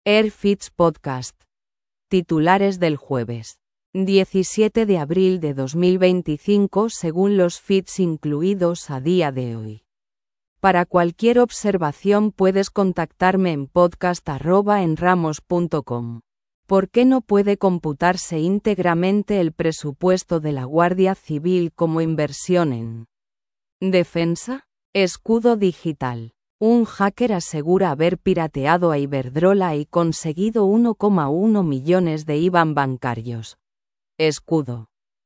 Airfits Podcast. Titulares del jueves 17 de abril de 2025 según los feeds incluidos a día de hoy. Para cualquier observación puedes contactarme en podcast@enramos.com. ¿Por qué no puede computarse íntegramente el presupuesto de la Guardia Civil como inversión en defensa? Escudo digital. Un hacker asegura haber pirateado a Iberdrola y conseguido 1,1 millones de IBAN bancarios. Escudo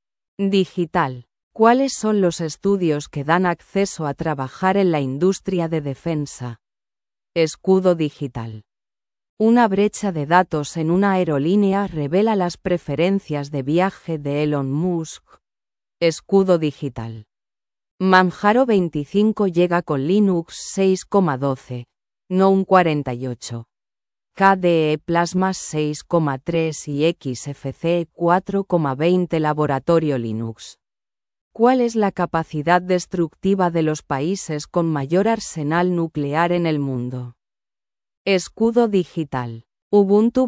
digital. ¿Cuáles son los estudios que dan acceso a trabajar en la industria de defensa? Escudo digital. Una brecha de datos en una aerolínea revela las preferencias de viaje de Elon Musk. Escudo digital. Manjaro 25 llega con Linux 6,12, no un 48. KDE Plasma 6,3 y XFCE 4,20 Laboratorio Linux. ¿Cuál es la capacidad destructiva de los países con mayor arsenal nuclear en el mundo? Escudo digital. Ubuntu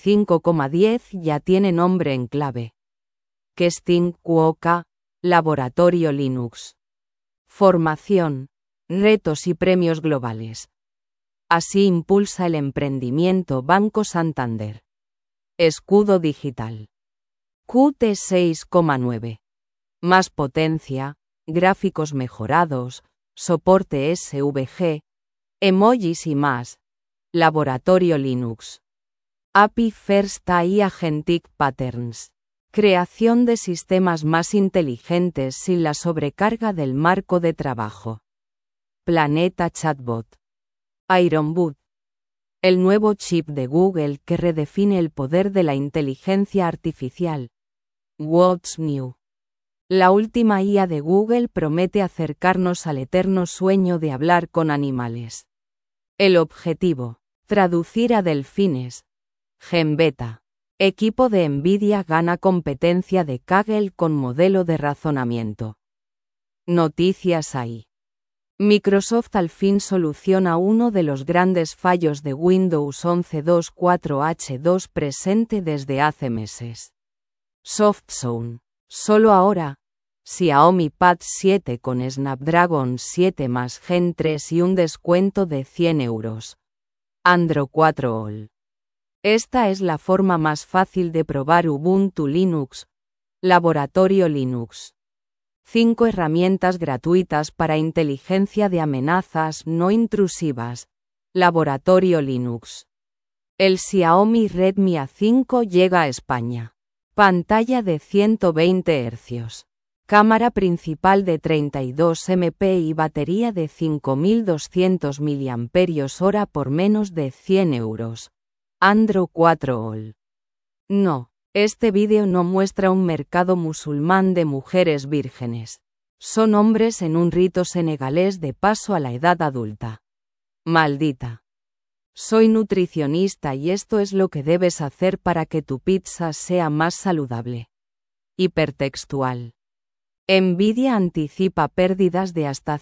25,10 ya tiene nombre en clave. Kesting Quokka, Laboratorio Linux. Formación, retos y premios globales. Así impulsa el emprendimiento Banco Santander. Escudo digital. Qt 6,9. Más potencia, gráficos mejorados, soporte SVG, emojis y más. Laboratorio Linux. API First AI Agentic Patterns. Creación de sistemas más inteligentes sin la sobrecarga del marco de trabajo. Planeta Chatbot. Ironwood. El nuevo chip de Google que redefine el poder de la inteligencia artificial. What's New. La última IA de Google promete acercarnos al eterno sueño de hablar con animales. El objetivo: traducir a delfines. GenBeta. Equipo de Nvidia gana competencia de Kaggle con modelo de razonamiento. Noticias AI. Microsoft al fin soluciona uno de los grandes fallos de Windows 11.2.4H2 presente desde hace meses. SoftZone. Solo ahora. Xiaomi Pad 7 con Snapdragon 7 más Gen 3 y un descuento de 100 euros. Android 4 All. Esta es la forma más fácil de probar Ubuntu Linux. Laboratorio Linux. 5 herramientas gratuitas para inteligencia de amenazas no intrusivas. Laboratorio Linux. El Xiaomi Redmi A5 llega a España. Pantalla de 120 Hz. Cámara principal de 32 MP y batería de 5200 mAh por menos de 100 euros. Android 4 All. No, este vídeo no muestra un mercado musulmán de mujeres vírgenes. Son hombres en un rito senegalés de paso a la edad adulta. Maldita. Soy nutricionista y esto es lo que debes hacer para que tu pizza sea más saludable. Hipertextual. Nvidia anticipa pérdidas de hasta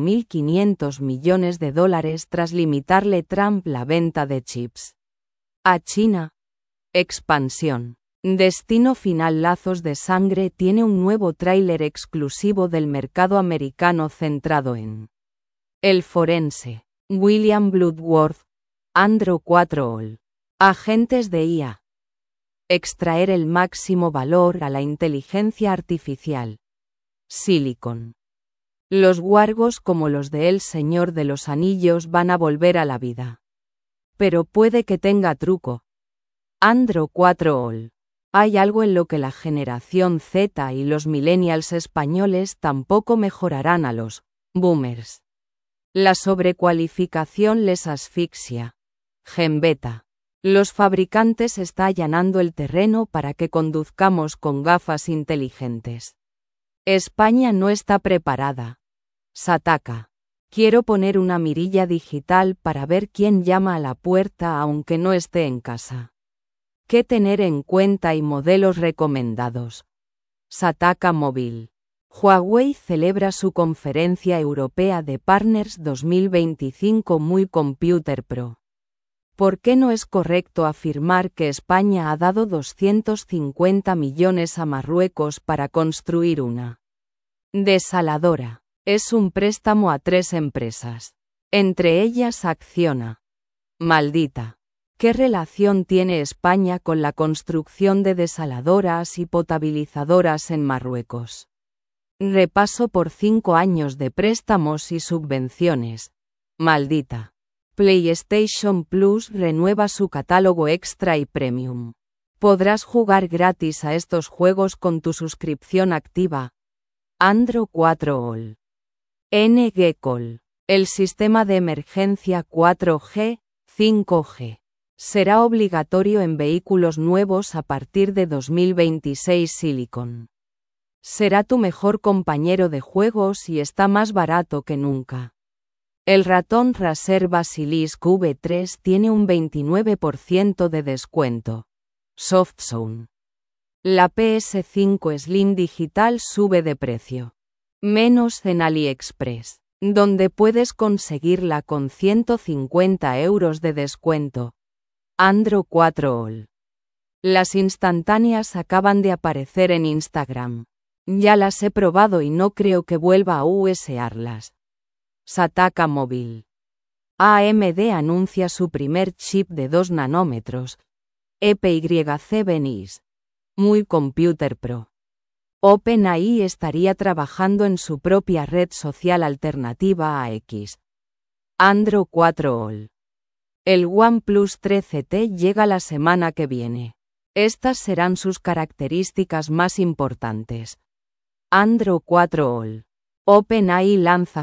$5.500 millones tras limitarle Trump la venta de chips a China. Expansión. Destino final. Lazos de Sangre tiene un nuevo tráiler exclusivo del mercado americano centrado en el forense. William Bloodworth. Android 4 All. Agentes de IA. Extraer el máximo valor a la inteligencia artificial. Silicon. Los wargos como los de El Señor de los Anillos van a volver a la vida. Pero puede que tenga truco. Android 4 All. Hay algo en lo que la generación Z y los millennials españoles tampoco mejorarán a los boomers. La sobrecualificación les asfixia. GenBeta. Los fabricantes están allanando el terreno para que conduzcamos con gafas inteligentes. España no está preparada. Sataka. Quiero poner una mirilla digital para ver quién llama a la puerta aunque no esté en casa. ¿Qué tener en cuenta y modelos recomendados? Sataka Móvil. Huawei celebra su conferencia europea de Partners 2025 Muy Computer Pro. ¿Por qué no es correcto afirmar que España ha dado 250 millones a Marruecos para construir una desaladora? Es un préstamo a 3 empresas. Entre ellas Acciona. Maldita. ¿Qué relación tiene España con la construcción de desaladoras y potabilizadoras en Marruecos? Repaso por 5 años de préstamos y subvenciones. Maldita. PlayStation Plus renueva su catálogo extra y premium. Podrás jugar gratis a estos juegos con tu suscripción activa. Android 4 All. NG Call. El sistema de emergencia 4G, 5G. Será obligatorio en vehículos nuevos a partir de 2026. Silicon. Será tu mejor compañero de juegos y está más barato que nunca. El ratón Razer Basilisk V3 tiene un 29% de descuento. SoftZone. La PS5 Slim digital sube de precio. Menos en AliExpress, donde puedes conseguirla con 150 euros de descuento. Android 4 All. Las instantáneas acaban de aparecer en Instagram. Ya las he probado y no creo que vuelva a usarlas. Sataka Móvil. AMD anuncia su primer chip de 2 nanómetros. EPYC Venice. Muy Computer Pro. OpenAI estaría trabajando en su propia red social alternativa a X. Android 4 All. El OnePlus 13T llega la semana que viene. Estas serán sus características más importantes. Android 4 All. OpenAI lanza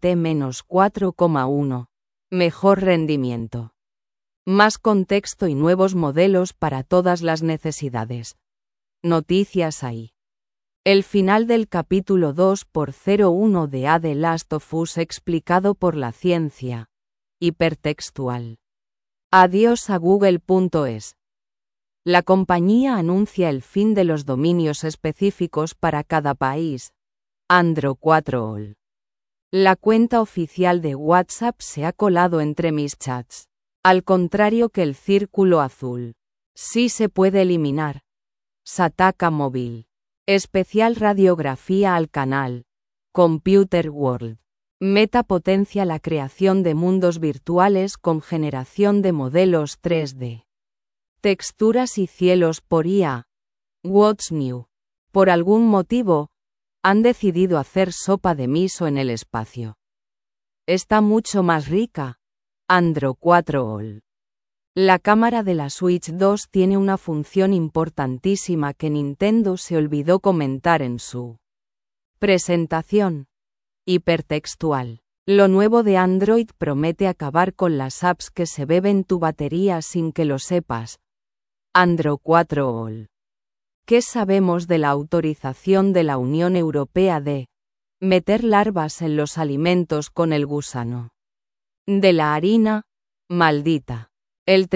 GPT-4,1. Mejor rendimiento. Más contexto y nuevos modelos para todas las necesidades. Noticias ahí. El final del capítulo 2x01 de A The Last of Us explicado por la ciencia. Hipertextual. Adiós a Google.es. La compañía anuncia el fin de los dominios específicos para cada país. Android 4 All. La cuenta oficial de WhatsApp se ha colado entre mis chats. Al contrario que el círculo azul. Sí se puede eliminar. Sataka Móvil. Especial radiografía al canal. Computer World. Meta potencia la creación de mundos virtuales con generación de modelos 3D. Texturas y cielos por IA. What's new? Por algún motivo, han decidido hacer sopa de miso en el espacio. Está mucho más rica. Android 4 All. La cámara de la Switch 2 tiene una función importantísima que Nintendo se olvidó comentar en su presentación. Hipertextual. Lo nuevo de Android promete acabar con las apps que se beben tu batería sin que lo sepas. Android 4 All. ¿Qué sabemos de la autorización de la Unión Europea de meter larvas en los alimentos con el gusano de la harina? Maldita. El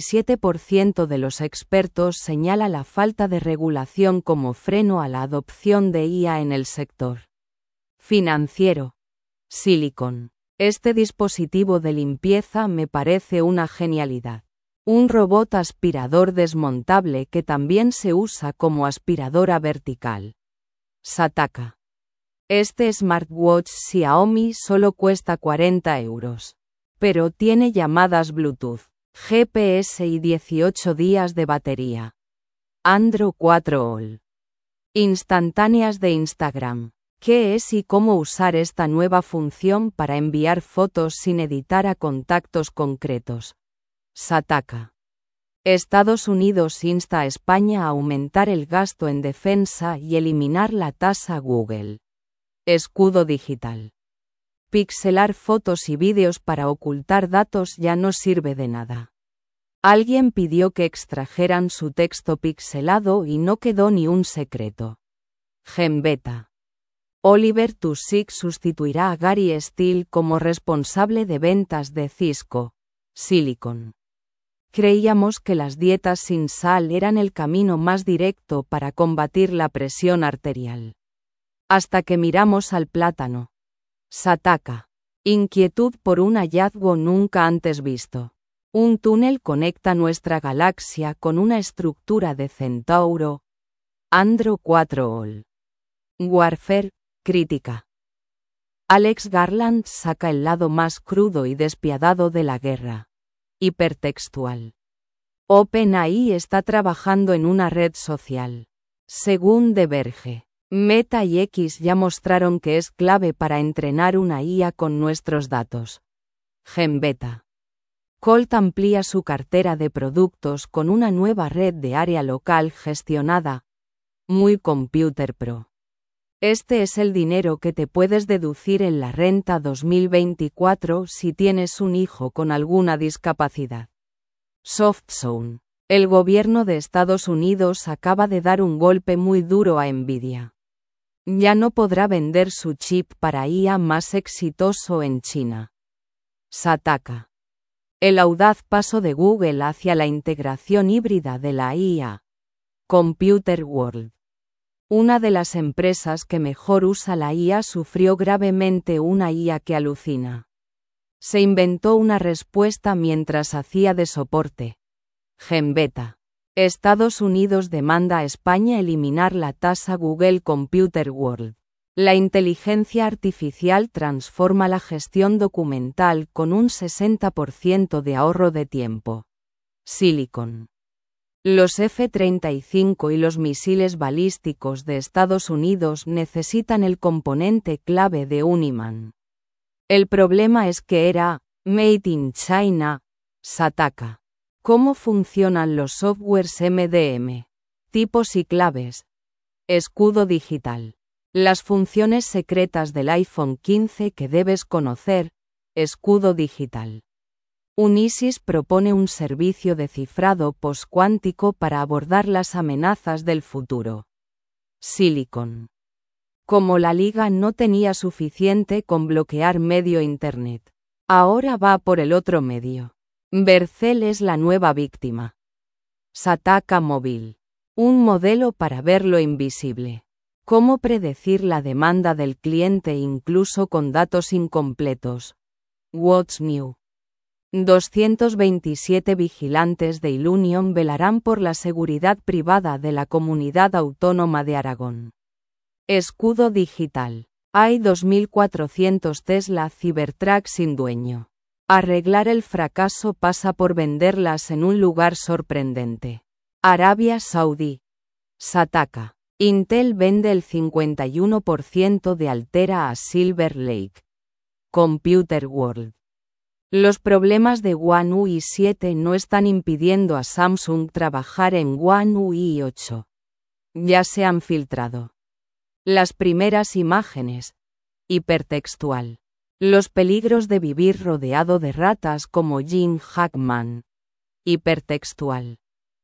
37% de los expertos señala la falta de regulación como freno a la adopción de IA en el sector financiero. Silicon. Este dispositivo de limpieza me parece una genialidad. Un robot aspirador desmontable que también se usa como aspiradora vertical. Sataka. Este smartwatch Xiaomi solo cuesta 40 euros. Pero tiene llamadas Bluetooth, GPS y 18 días de batería. Android 4 All. Instantáneas de Instagram. ¿Qué es y cómo usar esta nueva función para enviar fotos sin editar a contactos concretos? Sataka. Estados Unidos insta a España a aumentar el gasto en defensa y eliminar la tasa Google. Escudo digital. Pixelar fotos y vídeos para ocultar datos ya no sirve de nada. Alguien pidió que extrajeran su texto pixelado y no quedó ni un secreto. Gembeta. Oliver Tusick sustituirá a Gary Steele como responsable de ventas de Cisco. Silicon. Creíamos que las dietas sin sal eran el camino más directo para combatir la presión arterial. Hasta que miramos al plátano. Sataka. Inquietud por un hallazgo nunca antes visto. Un túnel conecta nuestra galaxia con una estructura de Centauro. Andro 4 All. Warfare, crítica. Alex Garland saca el lado más crudo y despiadado de la guerra. Hipertextual. OpenAI está trabajando en una red social. Según The Verge, Meta y X ya mostraron que es clave para entrenar una IA con nuestros datos. GenBeta. Colt amplía su cartera de productos con una nueva red de área local gestionada. Muy Computer Pro. Este es el dinero que te puedes deducir en la renta 2024 si tienes un hijo con alguna discapacidad. SoftZone. El gobierno de Estados Unidos acaba de dar un golpe muy duro a Nvidia. Ya no podrá vender su chip para IA más exitoso en China. Sataka. El audaz paso de Google hacia la integración híbrida de la IA. Computer World. Una de las empresas que mejor usa la IA sufrió gravemente una IA que alucina. Se inventó una respuesta mientras hacía de soporte. GenBeta. Estados Unidos demanda a España eliminar la tasa Google Computer World. La inteligencia artificial transforma la gestión documental con un 60% de ahorro de tiempo. Silicon. Los F-35 y los misiles balísticos de Estados Unidos necesitan el componente clave de un imán. El problema es que era Made in China. Sataka. ¿Cómo funcionan los softwares MDM? Tipos y claves. Escudo digital. Las funciones secretas del iPhone 15 que debes conocer. Escudo digital. Unisys propone un servicio de cifrado postcuántico para abordar las amenazas del futuro. Silicon. Como la liga no tenía suficiente con bloquear medio Internet, ahora va por el otro medio. Bercel es la nueva víctima. Sataka Móvil. Un modelo para ver lo invisible. ¿Cómo predecir la demanda del cliente incluso con datos incompletos? What's New? 227 vigilantes de Ilunion velarán por la seguridad privada de la Comunidad Autónoma de Aragón. Escudo digital. Hay 2.400 Tesla Cybertruck sin dueño. Arreglar el fracaso pasa por venderlas en un lugar sorprendente. Arabia Saudí. Sataka. Intel vende el 51% de Altera a Silver Lake. Computer World. Los problemas de One UI 7 no están impidiendo a Samsung trabajar en One UI 8. Ya se han filtrado las primeras imágenes. Hipertextual. Los peligros de vivir rodeado de ratas como Jim Hackman. Hipertextual.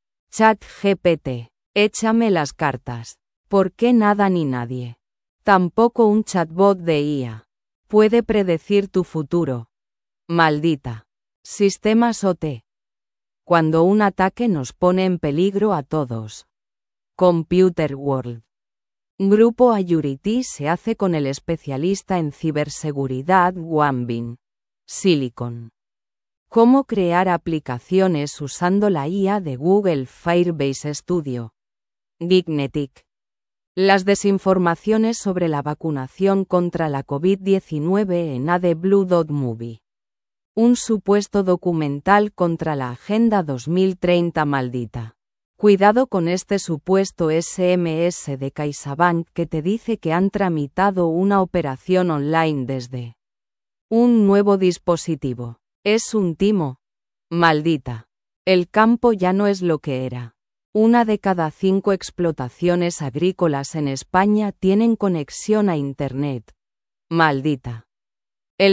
ChatGPT. Échame las cartas. ¿Por qué nada ni nadie? Tampoco un chatbot de IA puede predecir tu futuro. Maldita. Sistemas OT. Cuando un ataque nos pone en peligro a todos. Computer World. Grupo Ayurity se hace con el especialista en ciberseguridad Wanbin. Silicon. ¿Cómo crear aplicaciones usando la IA de Google Firebase Studio? Gignetic. Las desinformaciones sobre la vacunación contra la COVID-19 en AdBlue.movie. Un supuesto documental contra la Agenda 2030 maldita. Cuidado con este supuesto SMS de CaixaBank que te dice que han tramitado una operación online desde un nuevo dispositivo. Es un timo. Maldita. El campo ya no es lo que era. 1 de cada 5 explotaciones agrícolas en España tienen conexión a Internet. Maldita. El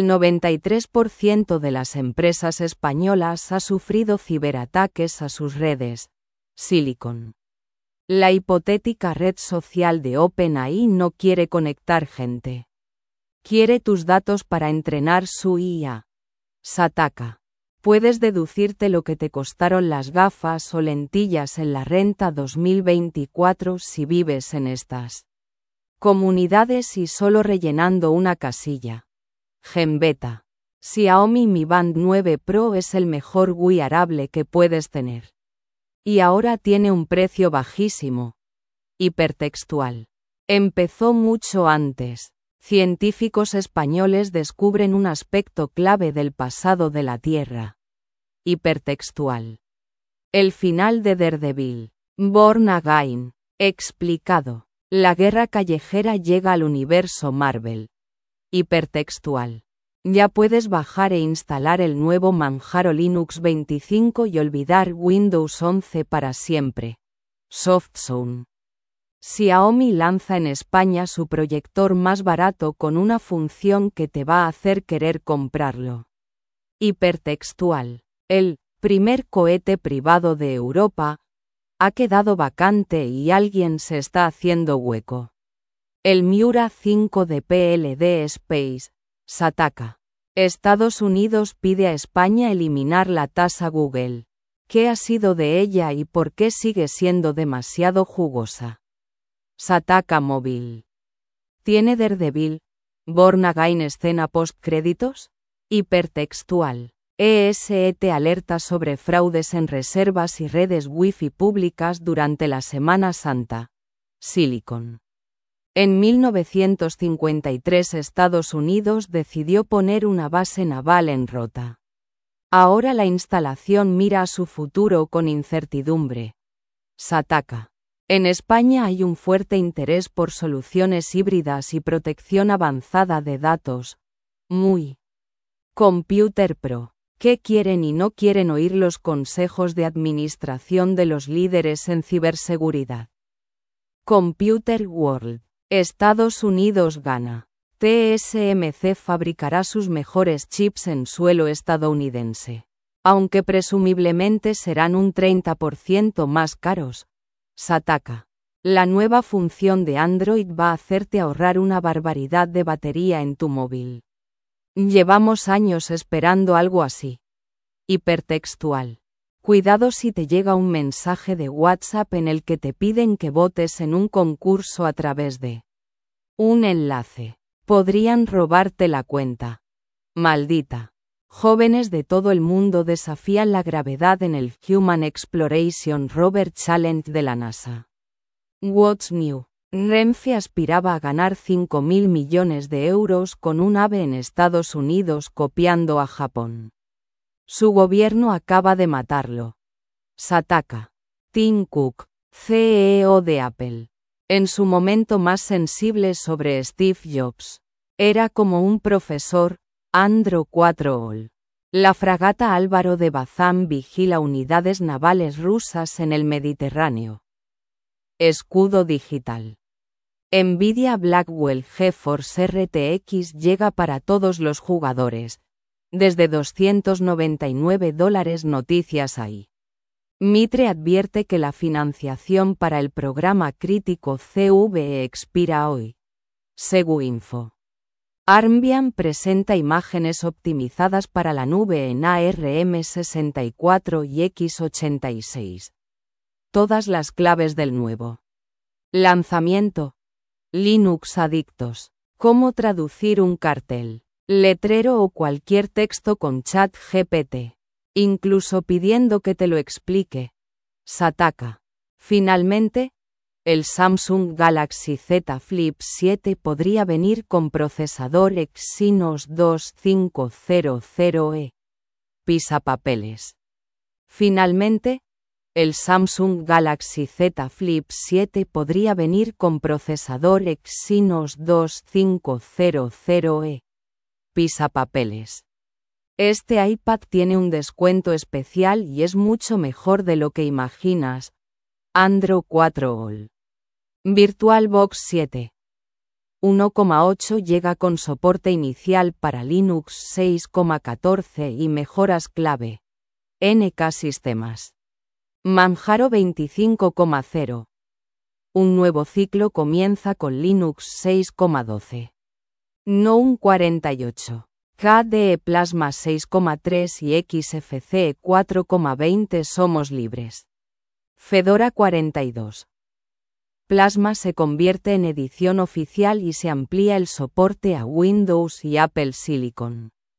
93% de las empresas españolas ha sufrido ciberataques a sus redes. Silicon. La hipotética red social de OpenAI no quiere conectar gente. Quiere tus datos para entrenar su IA. Sataka. Puedes deducirte lo que te costaron las gafas o lentillas en la renta 2024 si vives en estas comunidades y solo rellenando una casilla. GenBeta. Xiaomi Mi Band 9 Pro es el mejor wearable que puedes tener. Y ahora tiene un precio bajísimo. Hipertextual. Empezó mucho antes. Científicos españoles descubren un aspecto clave del pasado de la Tierra. Hipertextual. El final de Daredevil. Born Again. Explicado. La guerra callejera llega al universo Marvel. Hipertextual. Ya puedes bajar e instalar el nuevo Manjaro Linux 25 y olvidar Windows 11 para siempre. SoftZone. Xiaomi lanza en España su proyector más barato con una función que te va a hacer querer comprarlo. Hipertextual. El primer cohete privado de Europa ha quedado vacante y alguien se está haciendo hueco. El Miura 5 de PLD Space. Sataka. Estados Unidos pide a España eliminar la tasa Google. ¿Qué ha sido de ella y por qué sigue siendo demasiado jugosa? Sataka Móvil. ¿Tiene Daredevil? Born Again escena post-créditos? Hipertextual. ESET alerta sobre fraudes en reservas y redes Wi-Fi públicas durante la Semana Santa. Silicon. En 1953 Estados Unidos decidió poner una base naval en Rota. Ahora la instalación mira a su futuro con incertidumbre. Sataka. En España hay un fuerte interés por soluciones híbridas y protección avanzada de datos. Muy. Computer Pro. ¿Qué quieren y no quieren oír los consejos de administración de los líderes en ciberseguridad? Computer World. Estados Unidos gana. TSMC fabricará sus mejores chips en suelo estadounidense. Aunque presumiblemente serán un 30% más caros. Sataka. La nueva función de Android va a hacerte ahorrar una barbaridad de batería en tu móvil. Llevamos años esperando algo así. Hipertextual. Cuidado si te llega un mensaje de WhatsApp en el que te piden que votes en un concurso a través de un enlace. Podrían robarte la cuenta. Maldita. Jóvenes de todo el mundo desafían la gravedad en el Human Exploration Rover Challenge de la NASA. What's new? Renfe aspiraba a ganar 5.000 millones de euros con un AVE en Estados Unidos copiando a Japón. Su gobierno acaba de matarlo. Sataka. Tim Cook, CEO de Apple. En su momento más sensible sobre Steve Jobs. Era como un profesor. Andro 4ol. La fragata Álvaro de Bazán vigila unidades navales rusas en el Mediterráneo. Escudo digital. Nvidia Blackwell GeForce RTX llega para todos los jugadores. Desde $299 noticias hay. Mitre advierte que la financiación para el programa crítico CVE expira hoy. Seguinfo. Armbian presenta imágenes optimizadas para la nube en ARM64 y x86. Todas las claves del nuevo lanzamiento. Linux Adictos. ¿Cómo traducir un cartel, letrero o cualquier texto con ChatGPT? Incluso pidiendo que te lo explique. Sataka. Finalmente, el Samsung Galaxy Z Flip 7 podría venir con procesador Exynos 2500E. Pisapapeles. Finalmente, el Samsung Galaxy Z Flip 7 podría venir con procesador Exynos 2500E. Pisapapeles. Este iPad tiene un descuento especial y es mucho mejor de lo que imaginas. Andro 4ol. VirtualBox 7. 1.8 llega con soporte inicial para Linux 6.14 y mejoras clave. NK Sistemas. Manjaro 25.0. Un nuevo ciclo comienza con Linux 6.12. GNOME 48. KDE Plasma 6.3 y XFCE 4.20 somos libres. Fedora 42. Plasma se convierte en edición oficial y se amplía el soporte a Windows y Apple Silicon.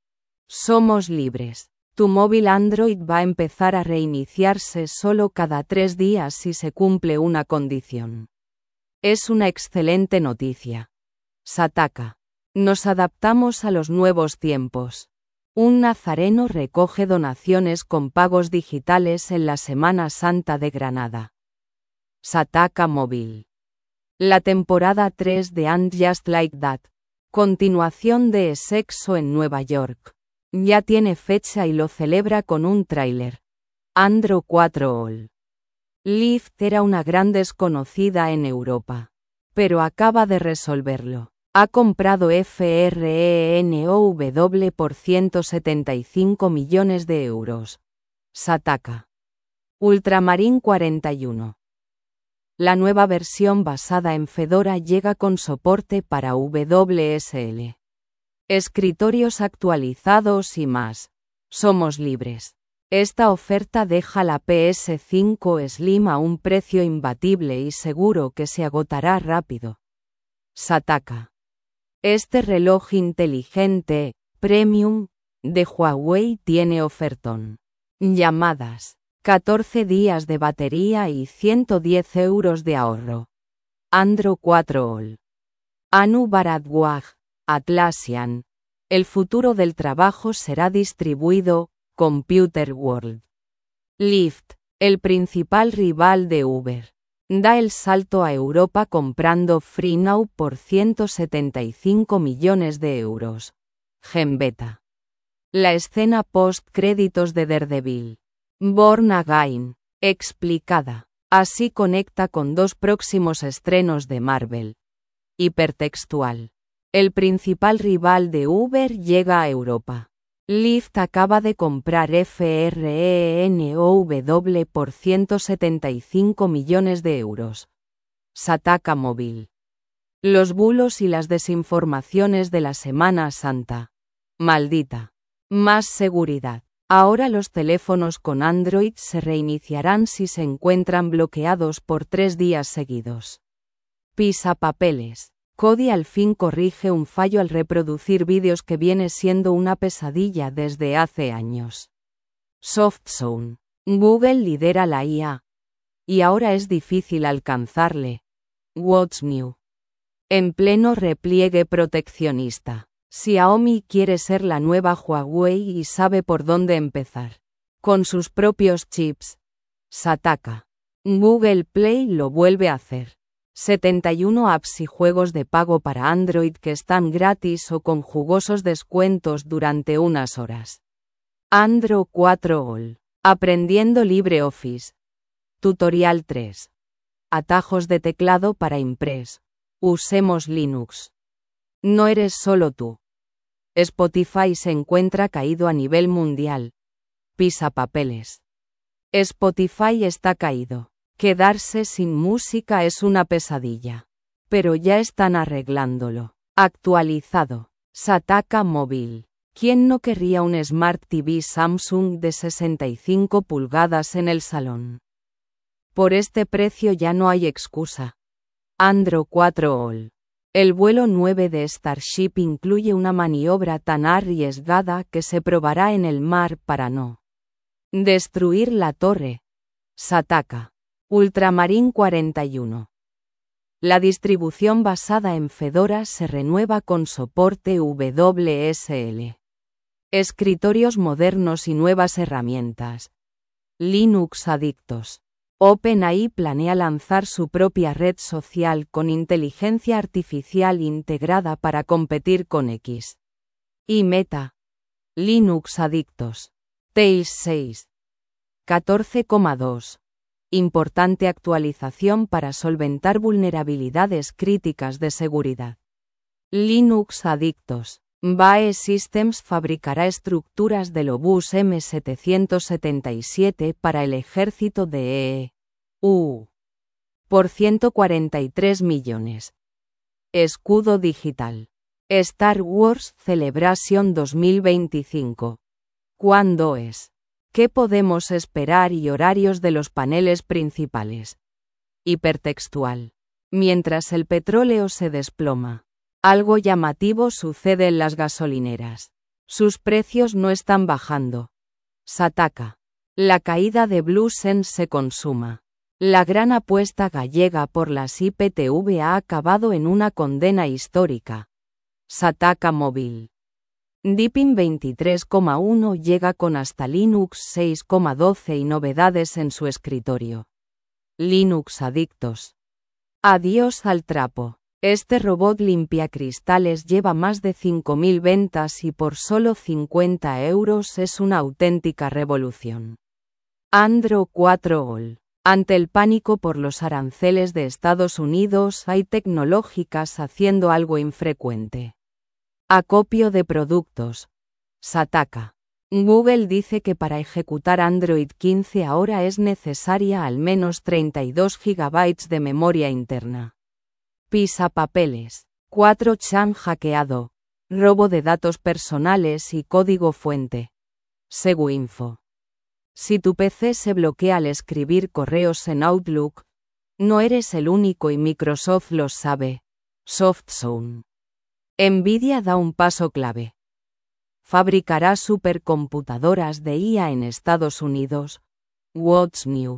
Somos libres. Tu móvil Android va a empezar a reiniciarse solo cada 3 días si se cumple una condición. Es una excelente noticia. Sataka. Nos adaptamos a los nuevos tiempos. Un nazareno recoge donaciones con pagos digitales en la Semana Santa de Granada. Sataka Móvil. La temporada 3 de And Just Like That, continuación de Sexo en Nueva York, ya tiene fecha y lo celebra con un tráiler. Andro 4 All. Lyft era una gran desconocida en Europa, pero acaba de resolverlo. Ha comprado FRENOW por 175 millones de euros. Sataka. Ultramarine 41. La nueva versión basada en Fedora llega con soporte para WSL. Escritorios actualizados y más. Somos libres. Esta oferta deja la PS5 Slim a un precio imbatible y seguro que se agotará rápido. Sataka. Este reloj inteligente, premium, de Huawei tiene ofertón. Llamadas, 14 días de batería y 110 euros de ahorro. Andro 4 All. Anu Bharadwaj, Atlassian. El futuro del trabajo será distribuido, Computer World. Lyft, el principal rival de Uber, da el salto a Europa comprando FreeNow por 175 millones de euros. Gembeta. La escena post-créditos de Daredevil. Born Again, explicada. Así conecta con 2 próximos estrenos de Marvel. Hipertextual. El principal rival de Uber llega a Europa. Lyft acaba de comprar FRENOW por 175 millones de euros. Sataka Móvil. Los bulos y las desinformaciones de la Semana Santa. Maldita. Más seguridad. Ahora los teléfonos con Android se reiniciarán si se encuentran bloqueados por 3 días seguidos. Pisapapeles. Kodi al fin corrige un fallo al reproducir vídeos que viene siendo una pesadilla desde hace años. SoftZone. Google lidera la IA. Y ahora es difícil alcanzarle. What's new? En pleno repliegue proteccionista. Xiaomi quiere ser la nueva Huawei y sabe por dónde empezar. Con sus propios chips. Sataka. Google Play lo vuelve a hacer. 71 apps y juegos de pago para Android que están gratis o con jugosos descuentos durante unas horas. Andro 4 All. Aprendiendo LibreOffice. Tutorial 3. Atajos de teclado para Impress. Usemos Linux. No eres solo tú. Spotify se encuentra caído a nivel mundial. Pisapapeles. Spotify está caído. Quedarse sin música es una pesadilla. Pero ya están arreglándolo. Actualizado. Sataka Móvil. ¿Quién no querría un Smart TV Samsung de 65 pulgadas en el salón? Por este precio ya no hay excusa. Andro 4 All. El vuelo 9 de Starship incluye una maniobra tan arriesgada que se probará en el mar para no destruir la torre. Sataka. Ultramarine 41. La distribución basada en Fedora se renueva con soporte WSL. Escritorios modernos y nuevas herramientas. Linux adictos. OpenAI planea lanzar su propia red social con inteligencia artificial integrada para competir con X. Y Meta. Linux adictos. Tails 6. 14,2. Importante actualización para solventar vulnerabilidades críticas de seguridad. Linux adictos. BAE Systems fabricará estructuras del obús M777 para el ejército de EU. Por 143 millones. Escudo digital. Star Wars Celebration 2025. ¿Cuándo es? ¿Qué podemos esperar y horarios de los paneles principales? Hipertextual. Mientras el petróleo se desploma, algo llamativo sucede en las gasolineras. Sus precios no están bajando. Sataka. La caída de BlueSense se consuma. La gran apuesta gallega por las IPTV ha acabado en una condena histórica. Sataka Móvil. Deepin 23,1 llega con hasta Linux 6,12 y novedades en su escritorio. Linux adictos. Adiós al trapo. Este robot limpiacristales lleva más de 5.000 ventas y por solo 50 € es una auténtica revolución. Andro 4 All. Ante el pánico por los aranceles de Estados Unidos, hay tecnológicas haciendo algo infrecuente. Acopio de productos. Sataka. Google dice que para ejecutar Android 15 ahora es necesaria al menos 32 GB de memoria interna. Pisapapeles. 4chan hackeado. Robo de datos personales y código fuente. Seguinfo. Si tu PC se bloquea al escribir correos en Outlook, no eres el único y Microsoft lo sabe. SoftZone. Nvidia da un paso clave. Fabricará supercomputadoras de IA en Estados Unidos. What's New?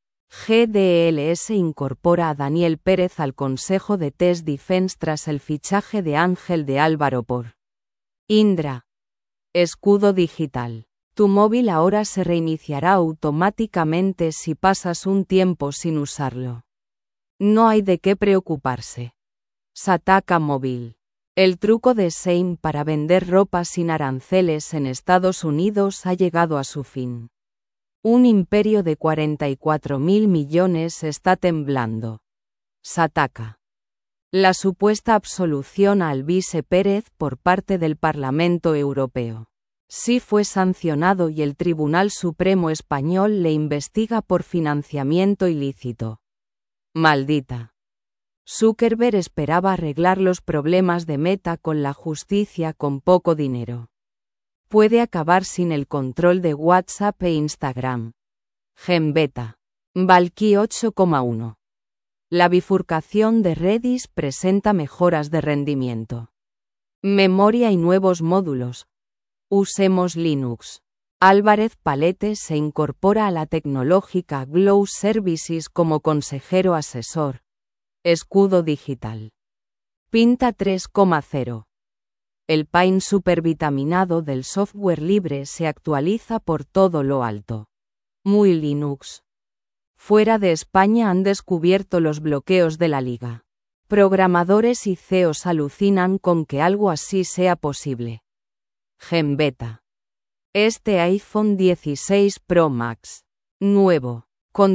GDLS incorpora a Daniel Pérez al Consejo de Test Defense tras el fichaje de Ángel de Álvaro por Indra. Escudo digital. Tu móvil ahora se reiniciará automáticamente si pasas un tiempo sin usarlo. No hay de qué preocuparse. Sataka Móvil. El truco de Shein para vender ropa sin aranceles en Estados Unidos ha llegado a su fin. Un imperio de 44.000 millones está temblando. Sataka. La supuesta absolución a Alvise Pérez por parte del Parlamento Europeo. Sí fue sancionado y el Tribunal Supremo Español le investiga por financiamiento ilícito. Maldita. Zuckerberg esperaba arreglar los problemas de Meta con la justicia con poco dinero. Puede acabar sin el control de WhatsApp e Instagram. Genbeta. Valky 8,1. La bifurcación de Redis presenta mejoras de rendimiento. Memoria y nuevos módulos. Usemos Linux. Álvarez Palete se incorpora a la tecnológica Glow Services como consejero asesor. Escudo digital. Pinta 3,0. El Pine supervitaminado del software libre se actualiza por todo lo alto. Muy Linux. Fuera de España han descubierto los bloqueos de la liga. Programadores y CEOs alucinan con que algo así sea posible. Genbeta. Este iPhone 16 Pro Max. Nuevo. Con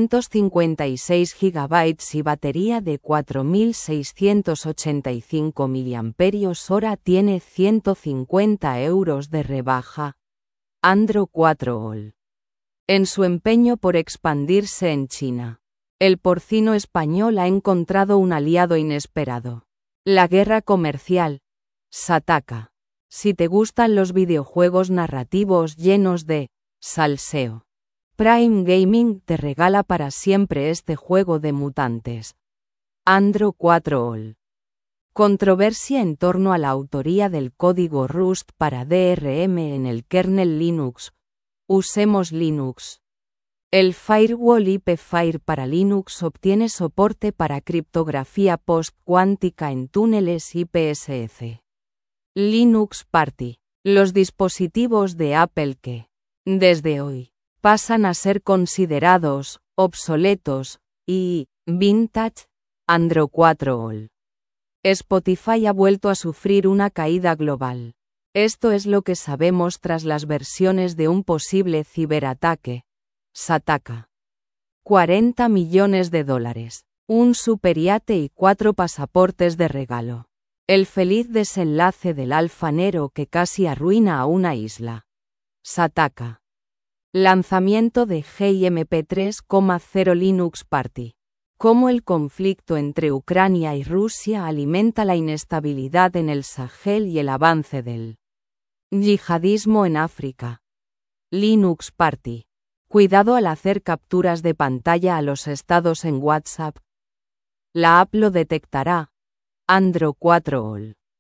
256 GB y batería de 4.685 mAh tiene 150 € de rebaja. Andro 4 All. En su empeño por expandirse en China, el porcino español ha encontrado un aliado inesperado. La guerra comercial. Sataka. Si te gustan los videojuegos narrativos llenos de salseo, Prime Gaming te regala para siempre este juego de mutantes. Andro 4 All. Controversia en torno a la autoría del código Rust para DRM en el kernel Linux. Usemos Linux. El firewall IP-Fire para Linux obtiene soporte para criptografía post-cuántica en túneles IPSS. Linux Party. Los dispositivos de Apple que, desde hoy, pasan a ser considerados obsoletos y vintage. Andro 4 All. Spotify ha vuelto a sufrir una caída global. Esto es lo que sabemos tras las versiones de un posible ciberataque. Sataka. 40 millones de dólares. Un superiate y 4 pasaportes de regalo. El feliz desenlace del alfanero que casi arruina a una isla. Sataka. Lanzamiento de GIMP 3.0 Linux Party. Cómo el conflicto entre Ucrania y Rusia alimenta la inestabilidad en el Sahel y el avance del yihadismo en África. Linux Party. Cuidado al hacer capturas de pantalla a los estados en WhatsApp. La app lo detectará. Andro 4 All.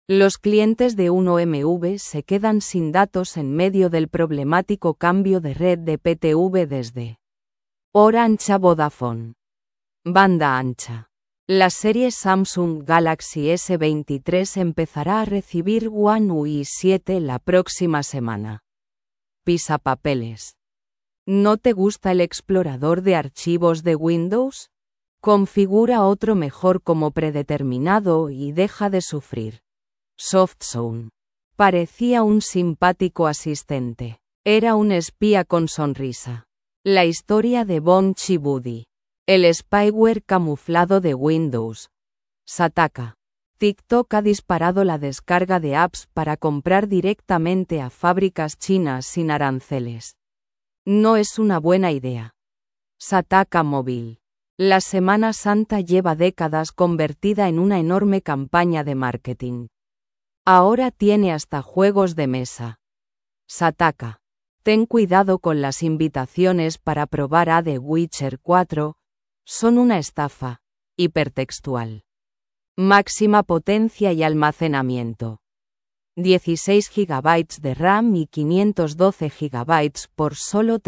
Los clientes de 1MV se quedan sin datos en medio del problemático cambio de red de PTV desde Orange a Vodafone. Banda ancha. La serie Samsung Galaxy S23 empezará a recibir One UI 7 la próxima semana. Pisapapeles. ¿No te gusta el explorador de archivos de Windows? Configura otro mejor como predeterminado y deja de sufrir. SoftZone. Parecía un simpático asistente. Era un espía con sonrisa. La historia de Bon Chibudi. El spyware camuflado de Windows. Sataka. TikTok ha disparado la descarga de apps para comprar directamente a fábricas chinas sin aranceles. No es una buena idea. Sataka Móvil. La Semana Santa lleva décadas convertida en una enorme campaña de marketing. Ahora tiene hasta juegos de mesa. Sataka. Ten cuidado con las invitaciones para probar a The Witcher 4, son una estafa. Hipertextual. Máxima potencia y almacenamiento. 16 GB de RAM y 512 GB por solo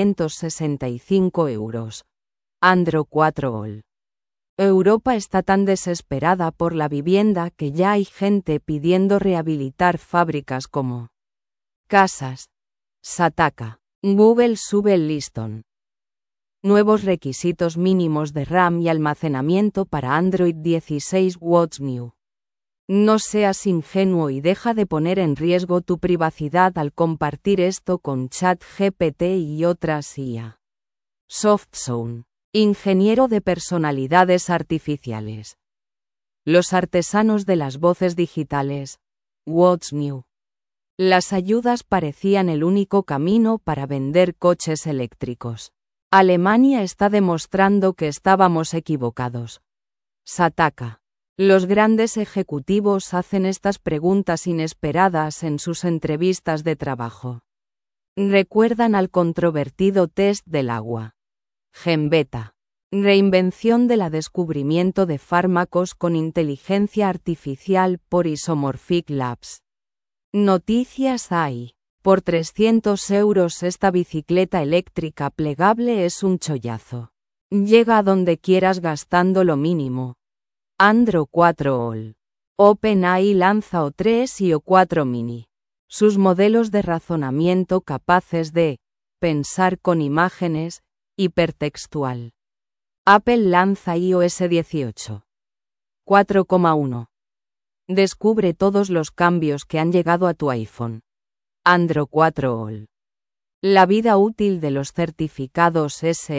365 €. Android 4 All. Europa está tan desesperada por la vivienda que ya hay gente pidiendo rehabilitar fábricas como casas. Sataka. Google sube el listón. Nuevos requisitos mínimos de RAM y almacenamiento para Android 16. What's new? No seas ingenuo y deja de poner en riesgo tu privacidad al compartir esto con ChatGPT y otras IA. SoftZone. Ingeniero de personalidades artificiales. Los artesanos de las voces digitales. What's new? Las ayudas parecían el único camino para vender coches eléctricos. Alemania está demostrando que estábamos equivocados. Sataka. Los grandes ejecutivos hacen estas preguntas inesperadas en sus entrevistas de trabajo. Recuerdan al controvertido test del agua. GenBeta. Reinvención de la descubrimiento de fármacos con inteligencia artificial por Isomorphic Labs. Noticias hay. Por 300 € esta bicicleta eléctrica plegable es un chollazo. Llega a donde quieras gastando lo mínimo. Android 4 All. OpenAI lanza O3 y O4 Mini. Sus modelos de razonamiento capaces de pensar con imágenes, hipertextual. Apple lanza iOS 18. 4,1. Descubre todos los cambios que han llegado a tu iPhone. Android 4 All. La vida útil de los certificados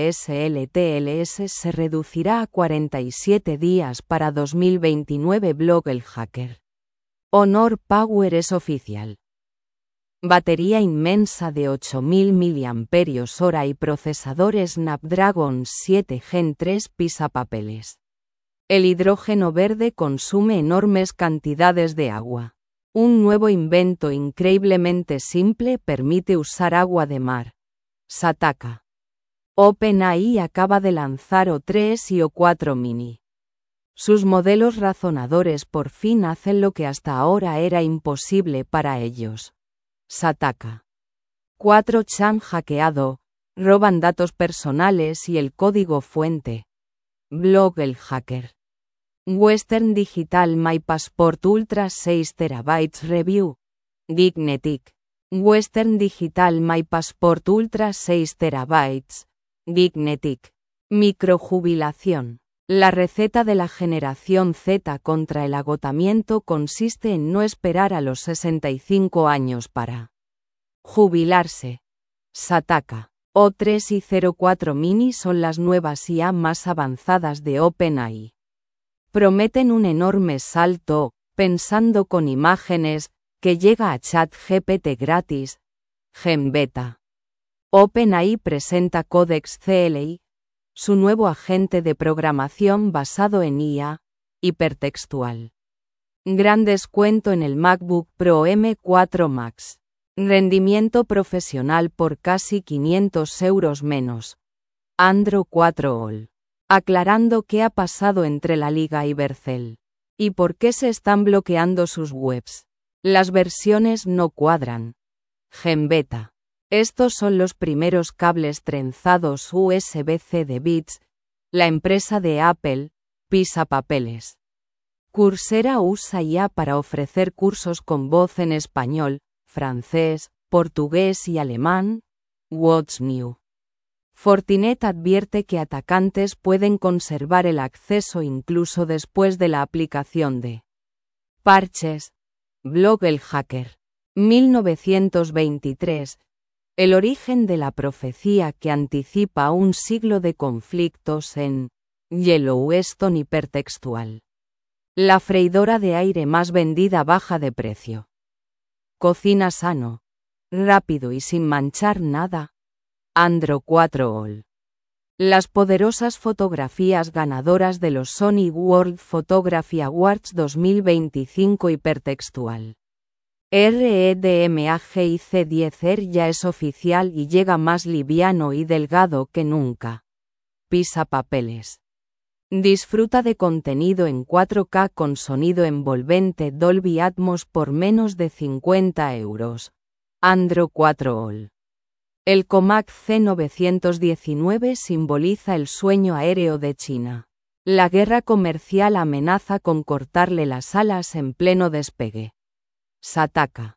SSL/TLS se reducirá a 47 días para 2029. Blog El Hacker. Honor Power es oficial. Batería inmensa de 8000 mAh y procesador Snapdragon 7 Gen 3. Pisapapeles. El hidrógeno verde consume enormes cantidades de agua. Un nuevo invento increíblemente simple permite usar agua de mar. Sataka. OpenAI acaba de lanzar O3 y O4 Mini. Sus modelos razonadores por fin hacen lo que hasta ahora era imposible para ellos. Sataka. 4chan hackeado, roban datos personales y el código fuente. Blog El Hacker. Western Digital My Passport Ultra 6 TB Review. Geeknetic. Western Digital My Passport Ultra 6 TB. Geeknetic. Microjubilación. La receta de la generación Z contra el agotamiento consiste en no esperar a los 65 años para jubilarse. Sataka. O3 y O4 Mini son las nuevas IA más avanzadas de OpenAI. Prometen un enorme salto, pensando con imágenes, que llega a ChatGPT gratis. GenBeta. OpenAI presenta Codex CLI, su nuevo agente de programación basado en IA, hipertextual. Gran descuento en el MacBook Pro M4 Max. Rendimiento profesional por casi 500 € menos. Android 4 All. Aclarando qué ha pasado entre la Liga y Bercel. ¿Y por qué se están bloqueando sus webs? Las versiones no cuadran. Genbeta. Estos son los primeros cables trenzados USB-C de Beats, la empresa de Apple, Pisapapeles. Coursera usa IA para ofrecer cursos con voz en español, francés, portugués y alemán. What's New? Fortinet advierte que atacantes pueden conservar el acceso incluso después de la aplicación de parches. Blog El Hacker. 1923. El origen de la profecía que anticipa un siglo de conflictos en Yellowstone hipertextual. La freidora de aire más vendida baja de precio. Cocina sano, rápido y sin manchar nada. Andro 4 All. Las poderosas fotografías ganadoras de los Sony World Photography Awards 2025 hipertextual. REDMAGIC10R ya es oficial y llega más liviano y delgado que nunca. Pisapapeles. Disfruta de contenido en 4K con sonido envolvente Dolby Atmos por menos de 50 €. Andro 4 All. El Comac C919 simboliza el sueño aéreo de China. La guerra comercial amenaza con cortarle las alas en pleno despegue. Sataka.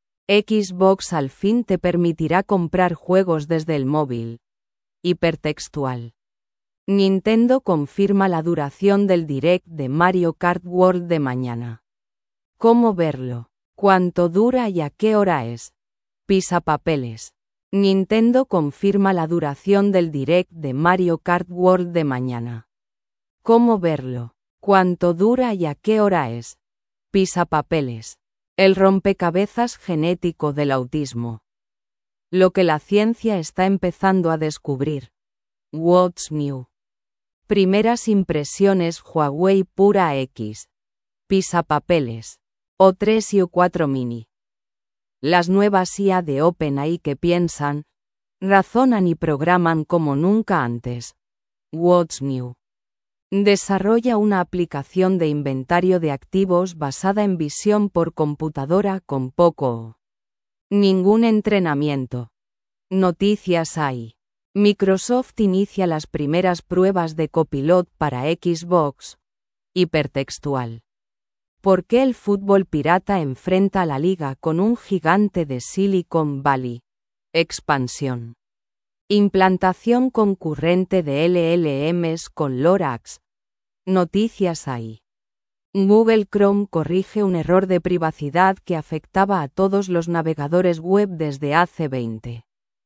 Xbox al fin te permitirá comprar juegos desde el móvil. Hipertextual. Nintendo confirma la duración del Direct de Mario Kart World de mañana. ¿Cómo verlo? ¿Cuánto dura y a qué hora es? Pisapapeles. Nintendo confirma la duración del Direct de Mario Kart World de mañana. ¿Cómo verlo? ¿Cuánto dura y a qué hora es? Pisapapeles. El rompecabezas genético del autismo. Lo que la ciencia está empezando a descubrir. What's New? Primeras impresiones Huawei Pura X. Pisapapeles. O3 y O4 Mini. Las nuevas IA de OpenAI que piensan, razonan y programan como nunca antes. What's New? Desarrolla una aplicación de inventario de activos basada en visión por computadora con poco o ningún entrenamiento. Noticias AI. Microsoft inicia las primeras pruebas de Copilot para Xbox. Hipertextual. ¿Por qué el fútbol pirata enfrenta a la liga con un gigante de Silicon Valley? Expansión. Implantación concurrente de LLMs con Lorax. Noticias AI. Google Chrome corrige un error de privacidad que afectaba a todos los navegadores web desde hace 20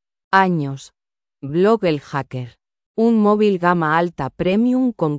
años. Blog El Hacker. Un móvil gama alta premium con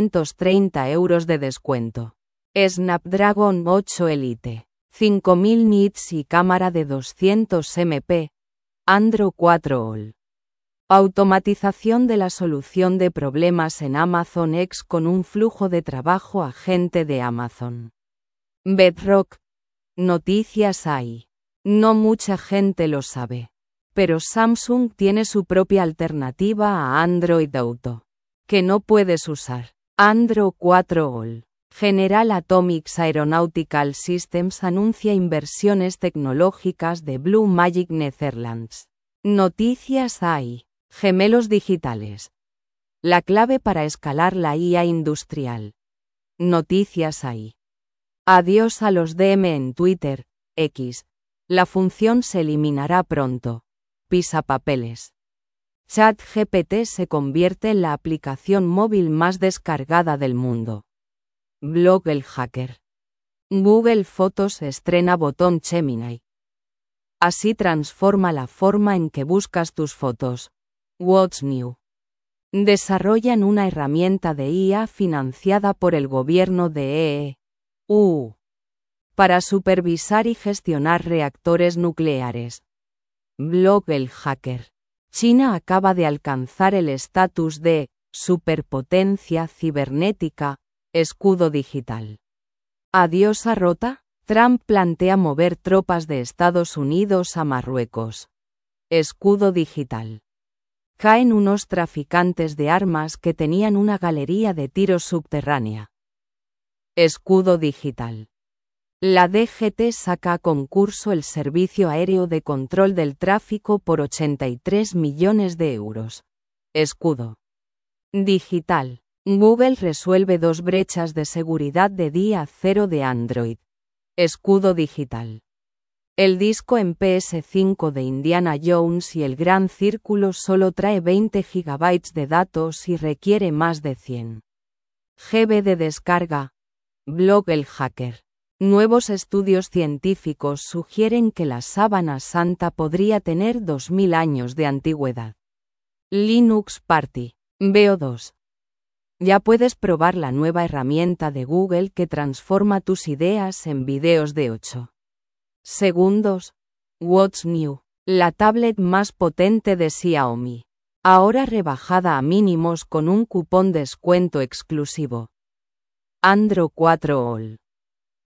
530 € de descuento. Snapdragon 8 Elite. 5000 nits y cámara de 200 MP. Andro 4 All. Automatización de la solución de problemas en Amazon X con un flujo de trabajo agente de Amazon. Bedrock. Noticias AI. No mucha gente lo sabe. Pero Samsung tiene su propia alternativa a Android Auto. Que no puedes usar. Andro 4 All. General Atomics Aeronautical Systems anuncia inversiones tecnológicas de Blue Magic Netherlands. Noticias AI. Gemelos digitales. La clave para escalar la IA industrial. Noticias AI. Adiós a los DM en Twitter, X. La función se eliminará pronto. Pisapapeles. ChatGPT se convierte en la aplicación móvil más descargada del mundo. Blog El Hacker. Google Fotos estrena botón Gemini. Así transforma la forma en que buscas tus fotos. What's New? Desarrollan una herramienta de IA financiada por el gobierno de EU para supervisar y gestionar reactores nucleares. Blog El Hacker. China acaba de alcanzar el estatus de superpotencia cibernética. Escudo digital. Adiós a Rota. Trump plantea mover tropas de Estados Unidos a Marruecos. Escudo digital. Caen unos traficantes de armas que tenían una galería de tiros subterránea. Escudo digital. La DGT saca a concurso el servicio aéreo de control del tráfico por 83 millones de euros. Escudo digital. Google resuelve 2 brechas de seguridad de día cero de Android. Escudo digital. El disco en PS5 de Indiana Jones y el Gran Círculo solo trae 20 GB de datos y requiere más de 100 GB de descarga. Blog El Hacker. Nuevos estudios científicos sugieren que la sábana santa podría tener 2000 años de antigüedad. Linux Party. VO2. Ya puedes probar la nueva herramienta de Google que transforma tus ideas en videos de 8 segundos. What's New. La tablet más potente de Xiaomi. Ahora rebajada a mínimos con un cupón descuento exclusivo. Android 4 All.